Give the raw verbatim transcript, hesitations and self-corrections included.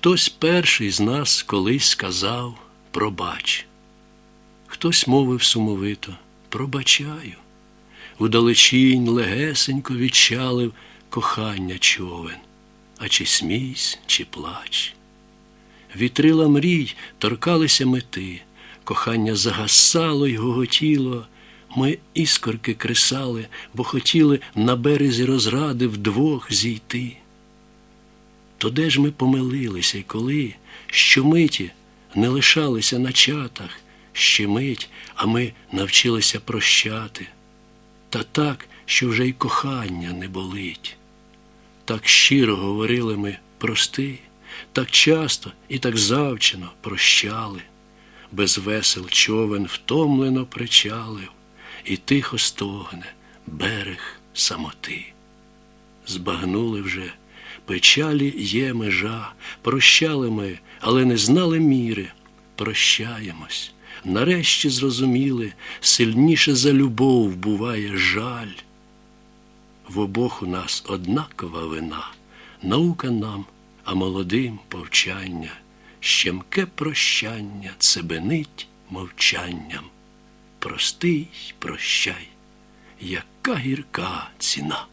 Хтось перший з нас колись сказав «пробач». Хтось мовив сумовито «пробачаю». Удалечінь легесенько відчалив кохання човен. А чи смійсь, чи плач. Вітрила мрій торкалися мети, кохання загасало й гоготіло. Ми іскорки кресали, бо хотіли на березі розради вдвох зійти. То де ж ми помилилися й коли, щомиті не лишалися на чатах, ще мить, а ми навчилися прощати. Та так, що вже й кохання не болить. Так щиро говорили ми «прости», так часто і так завчено прощали. Без весел човен втомлено причалив, і тихо стогне берег самоти. Збагнули вже, печалі є межа, прощали ми, але не знали міри. Прощаємось, нарешті зрозуміли, сильніше за любов буває жаль. В обох у нас однакова вина, наука нам, а молодим повчання. Щемке прощання цебенить мовчанням. Простий, прощай, яка гірка ціна.